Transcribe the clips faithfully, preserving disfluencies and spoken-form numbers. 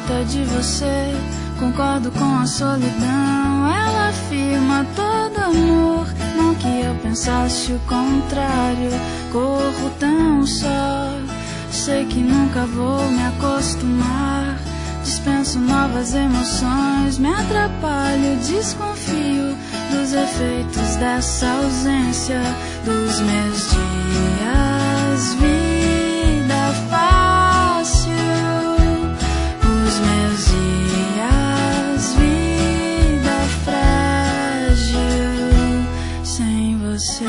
falta de você. Concordo com a solidão. Ela afirma todo amor. Não que eu pensasse o contrário. Corro tão só. Sei que nunca vou me acostumar. Dispenso novas emoções. Me atrapalho, desconfio dos efeitos dessa ausência. Dos meus dias, vida fácil. Os meus dias, vida frágil. Sem você.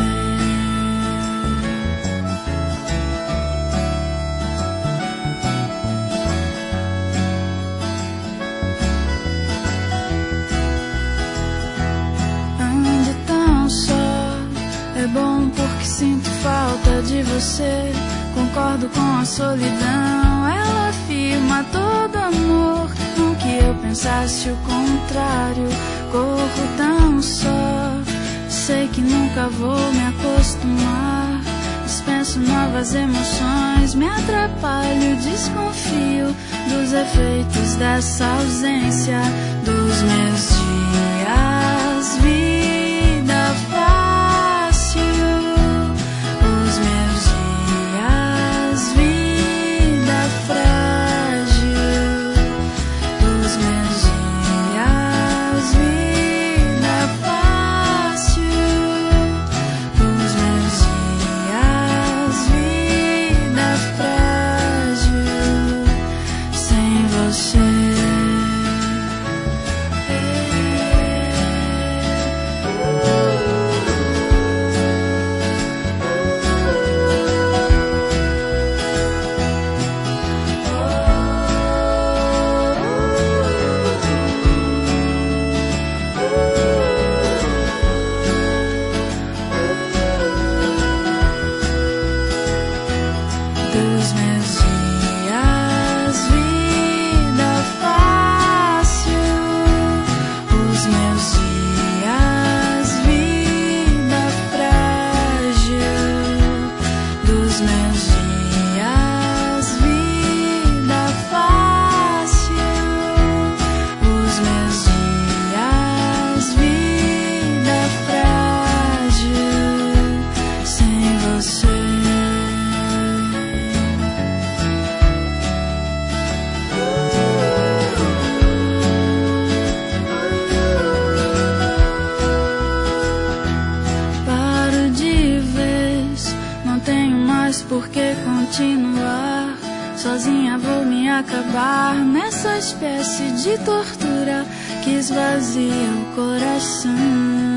É bom porque sinto falta de você. Concordo com a solidão. Ela afirma todo amor. Não que eu pensasse o contrário. Corro tão só. Sei que nunca vou me acostumar. Dispenso novas emoções. Me atrapalho, desconfio dos efeitos dessa ausência. Dos meus dias, vida frágil. Por que continuar? Sozinha vou me acabar nessa espécie de tortura que esvazia o coração.